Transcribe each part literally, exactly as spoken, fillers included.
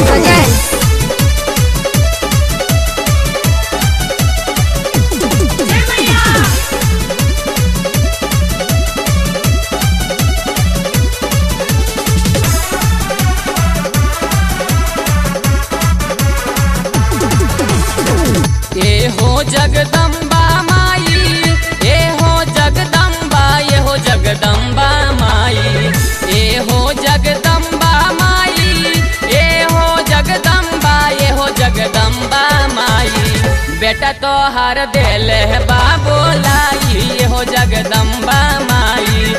presents ए हो जगदम्बा माई, ए हो जगदम्बा, ये हो जगदम्बा माई, ए हो जगदम्बा माई, ए हो जगदम्बा, ये हो जगदम्बा माई। बेटा तो हर दिल है बाबोलाई, ये हो जगदम्बा माई।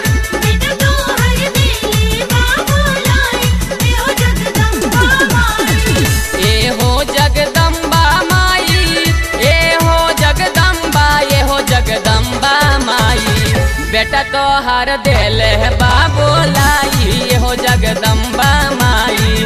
ए हो जगदम्बा माई, ए हो जगदम्बा, ये हो जगदम्बा माई। बेटा तो हर दिल है बाबोलाई, ये हो जगदम्बा माई।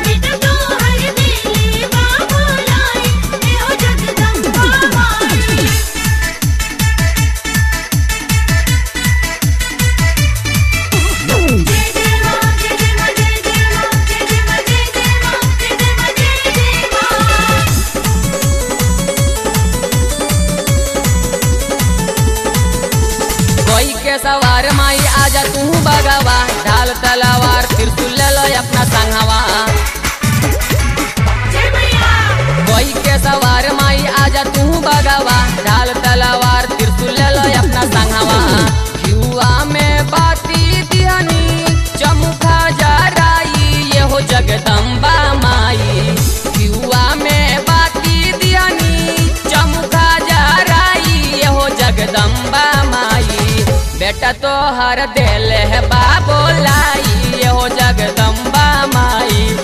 कोई के सवार माई आजा तू बगवा, ढाल तलवार त्रिशूल ले लो अपना संगवा। कोई के सवार माई आजा तू बगवा, ढाल तलवार त्रिशूल ले लो अपना संगवा। युवा में बाती दिहनी चमुखा जराई, ये हो जगदम्बा माई। युवा में बाती दिहनी चमुखा जराई, ये हो जगदम्बा माई। बेटा तो हर दिल है बाबोलाई, ये हो जगदम्बा माई।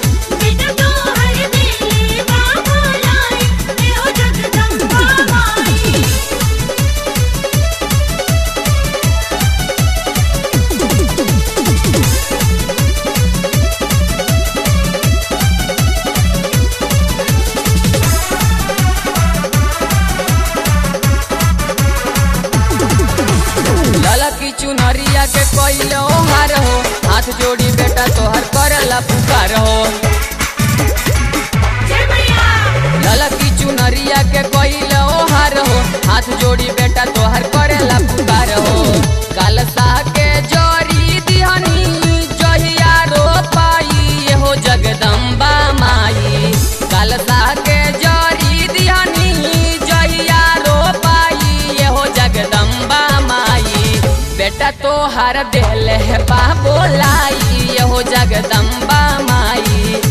ललकी चुनरिया के कोइलो हार हो, हाथ जोड़ी बेटा तोहर करला पुकार हो। ललकी चुनरिया के कोइलो हार हो, हाथ जोड़ी बेटा तोहर करला पुकार हो। कलसा के जोड़ी दिहनी जहिया रो पाई, ये हो जगदम्बा माई। कलसा के जोड़ी दिहनी जहिया रो पाई, ये हो जगदम्बा माई। बेटा तो हर दिल है बाबोलाई, ये हो जगदम्बा माई।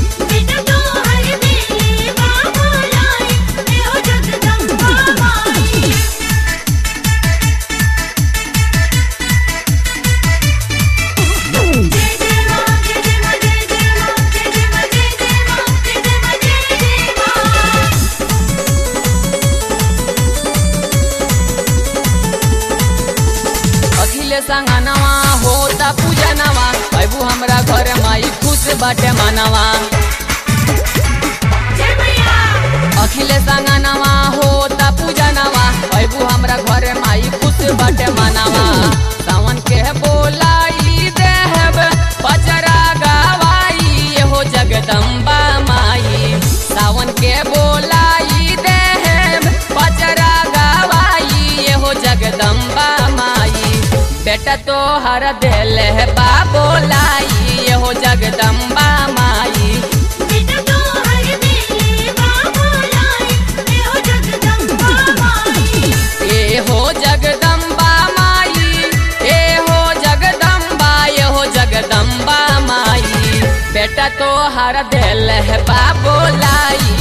अखिले संगनवा होता पूजनवा, अबू हमरा घर माई खुश बाटे मनवा। अखिले संगनवा होता पूजनवा, अबू हमरा घर माई खुश बाटे मनवा। सावन के बोलाई देहब पचरा गवाई, ये हो जगदम्बा माई। सावन के बोलाई देहब पचरा गवाई, ये हो जगदम्बा माई। बेटा तो हर दिल है बाबोलाई, ये हो जगदम्बा माई। ए हो जगदम्बा माई, ए हो जगदम्बा, ये हो जगदम्बा माई। बेटा तो हर दिल है बाबोलाई,